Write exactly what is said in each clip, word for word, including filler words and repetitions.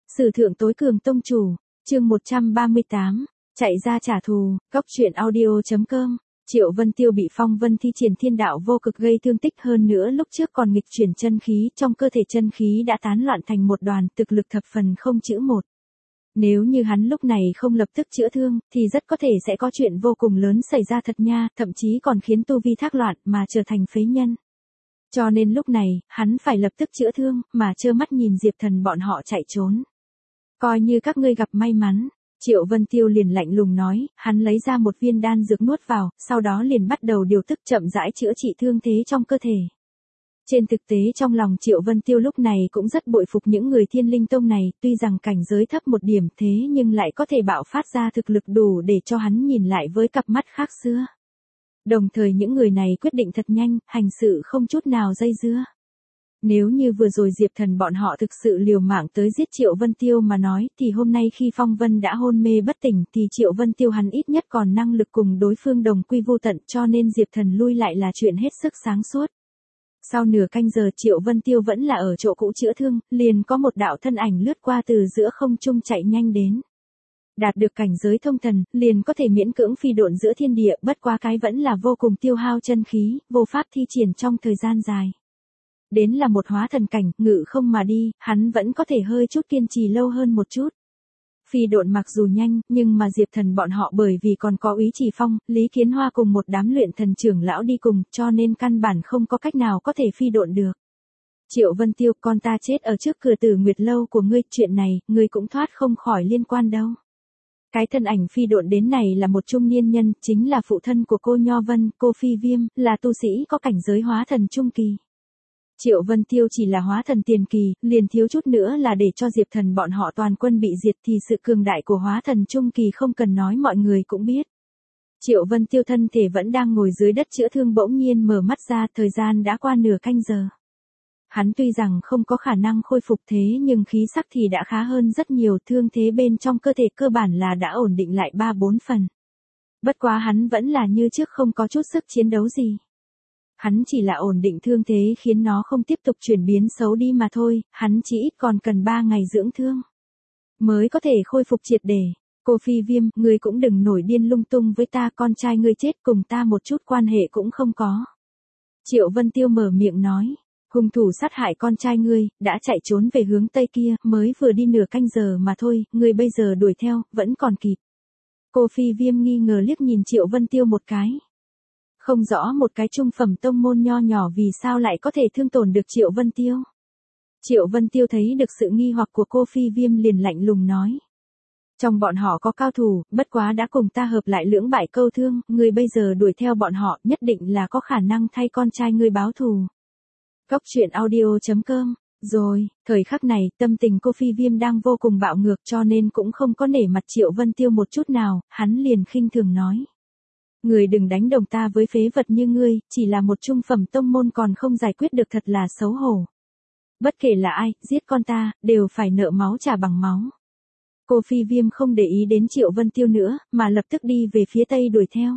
Sử thượng tối cường tông chủ, chương một trăm ba mươi tám, chạy ra trả thù, góc truyện audio.com. Triệu Vân Tiêu bị Phong Vân thi triển thiên đạo vô cực gây thương tích, hơn nữa lúc trước còn nghịch chuyển chân khí, trong cơ thể chân khí đã tán loạn thành một đoàn, thực lực thập phần không chữ một. Nếu như hắn lúc này không lập tức chữa thương, thì rất có thể sẽ có chuyện vô cùng lớn xảy ra thật nha, thậm chí còn khiến tu vi thác loạn mà trở thành phế nhân. Cho nên lúc này, hắn phải lập tức chữa thương, mà trơ mắt nhìn Diệp Thần bọn họ chạy trốn. Coi như các ngươi gặp may mắn. Triệu Vân Tiêu liền lạnh lùng nói, hắn lấy ra một viên đan dược nuốt vào, sau đó liền bắt đầu điều tức chậm rãi chữa trị thương thế trong cơ thể. Trên thực tế trong lòng Triệu Vân Tiêu lúc này cũng rất bội phục những người Thiên Linh Tông này, tuy rằng cảnh giới thấp một điểm thế nhưng lại có thể bạo phát ra thực lực đủ để cho hắn nhìn lại với cặp mắt khác xưa. Đồng thời những người này quyết định thật nhanh, hành sự không chút nào dây dưa. Nếu như vừa rồi Diệp Thần bọn họ thực sự liều mạng tới giết Triệu Vân Tiêu mà nói, thì hôm nay khi Phong Vân đã hôn mê bất tỉnh thì Triệu Vân Tiêu hắn ít nhất còn năng lực cùng đối phương đồng quy vô tận, cho nên Diệp Thần lui lại là chuyện hết sức sáng suốt. Sau nửa canh giờ Triệu Vân Tiêu vẫn là ở chỗ cũ chữa thương, liền có một đạo thân ảnh lướt qua từ giữa không trung chạy nhanh đến. Đạt được cảnh giới thông thần, liền có thể miễn cưỡng phi độn giữa thiên địa, bất quá cái vẫn là vô cùng tiêu hao chân khí, vô pháp thi triển trong thời gian dài. Đến là một hóa thần cảnh, ngự không mà đi, hắn vẫn có thể hơi chút kiên trì lâu hơn một chút. Phi độn mặc dù nhanh, nhưng mà Diệp Thần bọn họ bởi vì còn có Úy Trì Phong, Lý Kiến Hoa cùng một đám luyện thần trưởng lão đi cùng, cho nên căn bản không có cách nào có thể phi độn được. Triệu Vân Tiêu, con ta chết ở trước cửa Tử Nguyệt lâu của ngươi, chuyện này, ngươi cũng thoát không khỏi liên quan đâu. Cái thân ảnh phi độn đến này là một trung niên nhân, chính là phụ thân của cô Nho Vân, cô Phi Viêm, là tu sĩ có cảnh giới hóa thần trung kỳ. Triệu Vân Tiêu chỉ là hóa thần tiền kỳ, liền thiếu chút nữa là để cho Diệp Thần bọn họ toàn quân bị diệt, thì sự cường đại của hóa thần trung kỳ không cần nói mọi người cũng biết. Triệu Vân Tiêu thân thể vẫn đang ngồi dưới đất chữa thương, bỗng nhiên mở mắt ra, thời gian đã qua nửa canh giờ. Hắn tuy rằng không có khả năng khôi phục thế nhưng khí sắc thì đã khá hơn rất nhiều, thương thế bên trong cơ thể cơ bản là đã ổn định lại ba bốn phần. Bất quá hắn vẫn là như trước không có chút sức chiến đấu gì. Hắn chỉ là ổn định thương thế khiến nó không tiếp tục chuyển biến xấu đi mà thôi, hắn chỉ ít còn cần ba ngày dưỡng thương. Mới có thể khôi phục triệt để. Cô Phi Viêm, ngươi cũng đừng nổi điên lung tung với ta, con trai ngươi chết cùng ta một chút quan hệ cũng không có. Triệu Vân Tiêu mở miệng nói, hung thủ sát hại con trai ngươi, đã chạy trốn về hướng tây kia, mới vừa đi nửa canh giờ mà thôi, ngươi bây giờ đuổi theo, vẫn còn kịp. Cô Phi Viêm nghi ngờ liếc nhìn Triệu Vân Tiêu một cái. Không rõ một cái trung phẩm tông môn nho nhỏ vì sao lại có thể thương tổn được Triệu Vân Tiêu. Triệu Vân Tiêu thấy được sự nghi hoặc của cô Phi Viêm liền lạnh lùng nói. Trong bọn họ có cao thủ, bất quá đã cùng ta hợp lại lưỡng bại câu thương, ngươi bây giờ đuổi theo bọn họ nhất định là có khả năng thay con trai ngươi báo thù. Góc truyện audio.com. Rồi, thời khắc này, tâm tình cô Phi Viêm đang vô cùng bạo ngược cho nên cũng không có nể mặt Triệu Vân Tiêu một chút nào, hắn liền khinh thường nói. Người đừng đánh đồng ta với phế vật như ngươi, chỉ là một trung phẩm tông môn còn không giải quyết được, thật là xấu hổ. Bất kể là ai, giết con ta, đều phải nợ máu trả bằng máu. Cô Phi Viêm không để ý đến Triệu Vân Tiêu nữa, mà lập tức đi về phía tây đuổi theo.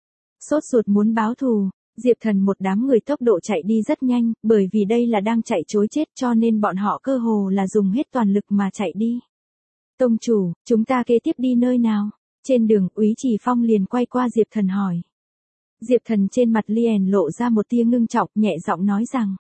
Sốt ruột muốn báo thù, Diệp Thần một đám người tốc độ chạy đi rất nhanh, bởi vì đây là đang chạy trối chết cho nên bọn họ cơ hồ là dùng hết toàn lực mà chạy đi. Tông chủ, chúng ta kế tiếp đi nơi nào? Trên đường, Úy Trì Phong liền quay qua Diệp Thần hỏi. Diệp Thần trên mặt liền lộ ra một tia ngưng trọng, nhẹ giọng nói rằng.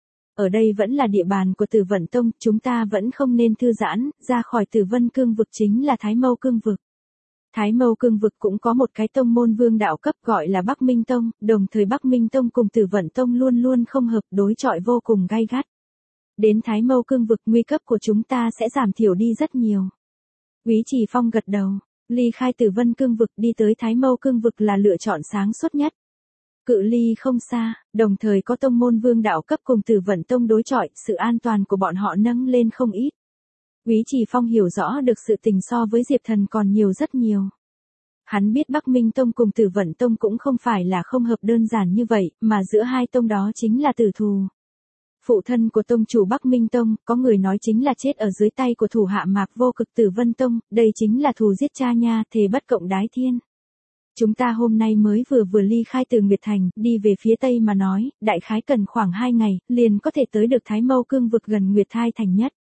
Ở đây vẫn là địa bàn của Tử Vận Tông, chúng ta vẫn không nên thư giãn, ra khỏi Tử Vân Cương vực chính là Thái Mâu Cương vực. Thái Mâu Cương vực cũng có một cái tông môn vương đạo cấp gọi là Bắc Minh Tông, đồng thời Bắc Minh Tông cùng Tử Vận Tông luôn luôn không hợp, đối chọi vô cùng gay gắt. Đến Thái Mâu Cương vực nguy cấp của chúng ta sẽ giảm thiểu đi rất nhiều. Úy Trì Phong gật đầu. Ly khai Tử Vân Cương vực đi tới Thái Mâu Cương vực là lựa chọn sáng suốt nhất. Cự ly không xa, đồng thời có tông môn vương đạo cấp cùng Tử Vận Tông đối chọi, sự an toàn của bọn họ nâng lên không ít. Úy Trì Phong hiểu rõ được sự tình so với Diệp Thần còn nhiều rất nhiều. Hắn biết Bắc Minh Tông cùng Tử Vận Tông cũng không phải là không hợp đơn giản như vậy, mà giữa hai tông đó chính là tử thù. Phụ thân của tông chủ Bắc Minh Tông, có người nói chính là chết ở dưới tay của thủ hạ Mạc Vô Cực Tử Vân Tông, đây chính là thù giết cha nha, thề bất cộng đái thiên. Chúng ta hôm nay mới vừa vừa ly khai từ Nguyệt Thành, đi về phía tây mà nói, đại khái cần khoảng hai ngày, liền có thể tới được Thái Mâu Cương vực gần Nguyệt Thai Thành nhất.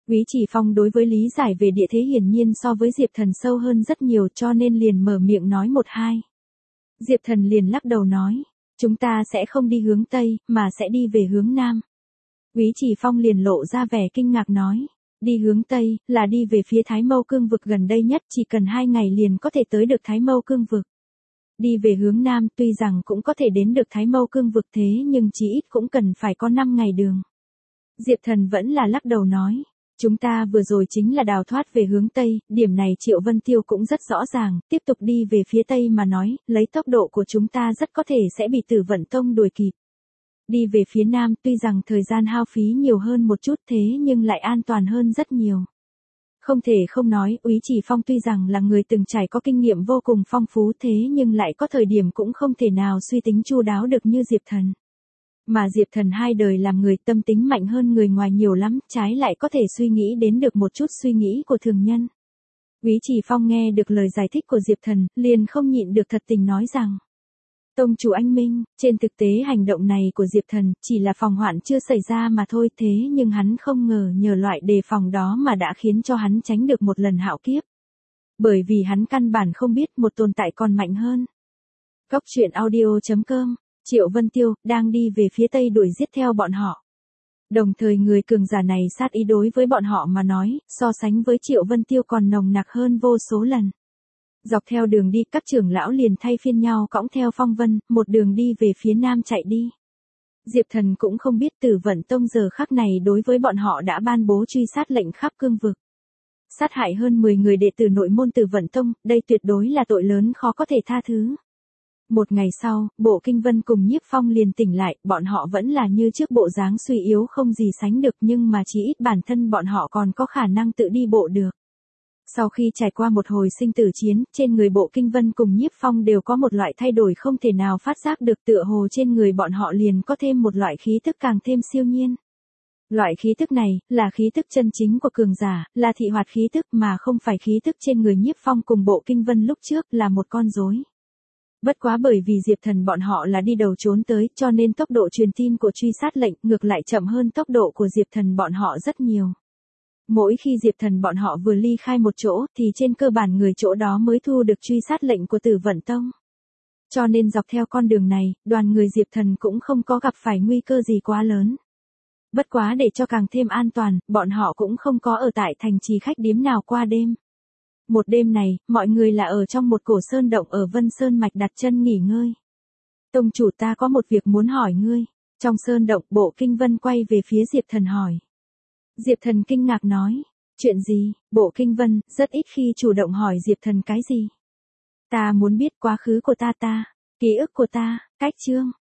Úy Chỉ Phong đối với lý giải về địa thế hiển nhiên so với Diệp Thần sâu hơn rất nhiều cho nên liền mở miệng nói một hai. Diệp Thần liền lắc đầu nói, chúng ta sẽ không đi hướng Tây, mà sẽ đi về hướng Nam. Úy Chỉ Phong liền lộ ra vẻ kinh ngạc nói, đi hướng Tây, là đi về phía Thái Mâu Cương vực gần đây nhất, chỉ cần hai ngày liền có thể tới được Thái Mâu Cương vực. Đi về hướng Nam tuy rằng cũng có thể đến được Thái Mâu Cương vực thế nhưng chí ít cũng cần phải có năm ngày đường. Diệp Thần vẫn là lắc đầu nói, chúng ta vừa rồi chính là đào thoát về hướng Tây, điểm này Triệu Vân Tiêu cũng rất rõ ràng, tiếp tục đi về phía Tây mà nói, lấy tốc độ của chúng ta rất có thể sẽ bị Tử Vận Tông đuổi kịp. Đi về phía Nam tuy rằng thời gian hao phí nhiều hơn một chút thế nhưng lại an toàn hơn rất nhiều. Không thể không nói, Úy Chỉ Phong tuy rằng là người từng trải có kinh nghiệm vô cùng phong phú thế nhưng lại có thời điểm cũng không thể nào suy tính chu đáo được như Diệp Thần. Mà Diệp Thần hai đời làm người tâm tính mạnh hơn người ngoài nhiều lắm, trái lại có thể suy nghĩ đến được một chút suy nghĩ của thường nhân. Úy Chỉ Phong nghe được lời giải thích của Diệp Thần, liền không nhịn được thật tình nói rằng. Tông chủ anh minh, trên thực tế hành động này của Diệp Thần chỉ là phòng hoạn chưa xảy ra mà thôi thế nhưng hắn không ngờ nhờ loại đề phòng đó mà đã khiến cho hắn tránh được một lần hạo kiếp. Bởi vì hắn căn bản không biết một tồn tại còn mạnh hơn. Góc truyện audio chấm com, Triệu Vân Tiêu, đang đi về phía Tây đuổi giết theo bọn họ. Đồng thời người cường giả này sát ý đối với bọn họ mà nói, so sánh với Triệu Vân Tiêu còn nồng nặc hơn vô số lần. Dọc theo đường đi các trưởng lão liền thay phiên nhau cõng theo Phong Vân, một đường đi về phía Nam chạy đi. Diệp Thần cũng không biết Tử Vận Tông giờ khắc này đối với bọn họ đã ban bố truy sát lệnh khắp cương vực. Sát hại hơn mười người đệ tử nội môn Tử Vận Tông, đây tuyệt đối là tội lớn khó có thể tha thứ. Một ngày sau, Bộ Kinh Vân cùng Nhiếp Phong liền tỉnh lại, bọn họ vẫn là như trước bộ dáng suy yếu không gì sánh được nhưng mà chỉ ít bản thân bọn họ còn có khả năng tự đi bộ được. Sau khi trải qua một hồi sinh tử chiến, trên người Bộ Kinh Vân cùng Nhiếp Phong đều có một loại thay đổi không thể nào phát giác được tựa hồ trên người bọn họ liền có thêm một loại khí tức càng thêm siêu nhiên. Loại khí tức này, là khí tức chân chính của cường giả, là thị hoạt khí tức mà không phải khí tức trên người Nhiếp Phong cùng Bộ Kinh Vân lúc trước là một con rối. Bất quá bởi vì Diệp Thần bọn họ là đi đầu trốn tới cho nên tốc độ truyền tin của truy sát lệnh ngược lại chậm hơn tốc độ của Diệp Thần bọn họ rất nhiều. Mỗi khi Diệp Thần bọn họ vừa ly khai một chỗ thì trên cơ bản người chỗ đó mới thu được truy sát lệnh của Tử Vận Tông. Cho nên dọc theo con đường này, đoàn người Diệp Thần cũng không có gặp phải nguy cơ gì quá lớn. Bất quá để cho càng thêm an toàn, bọn họ cũng không có ở tại thành trì khách điếm nào qua đêm. Một đêm này, mọi người là ở trong một cổ sơn động ở Vân Sơn Mạch đặt chân nghỉ ngơi. Tông chủ ta có một việc muốn hỏi ngươi. Trong sơn động Bộ Kinh Vân quay về phía Diệp Thần hỏi. Diệp Thần kinh ngạc nói. Chuyện gì? Bộ Kinh Vân rất ít khi chủ động hỏi Diệp Thần cái gì. Ta muốn biết quá khứ của ta ta, ký ức của ta, cách chương.